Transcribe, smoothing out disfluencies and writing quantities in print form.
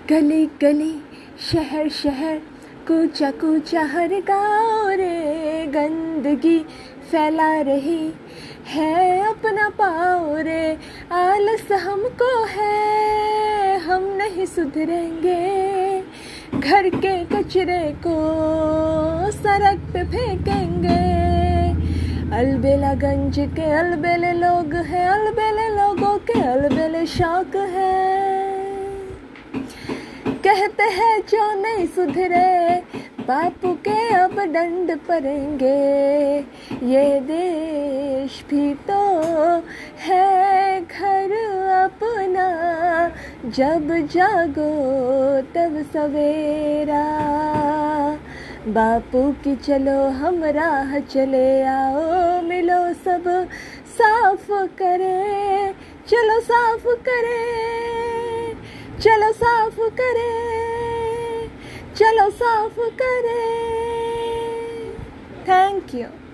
गली गली शहर शहर कूचा कूचा हर गाँव रे, गंदगी फैला रही है अपना पाँव रे। आलस हमको है, हम नहीं सुधरेंगे, घर के कचरे को सड़क पे फेंकेंगे। अलबेलागंज के अलबेले लोग हैं, अलबेले लोगों के अलबेले शौक है। कहते हैं जो नहीं सुधरे, बापू के अब दंड पड़ेंगे। ये देश भी तो है घर अपना, जब जागो तब सवेरा। बापू की चलो हम राह चले, आओ मिलो सब साफ करें, चलो साफ करें, चलो साफ करें, चलो साफ करें। Thank you.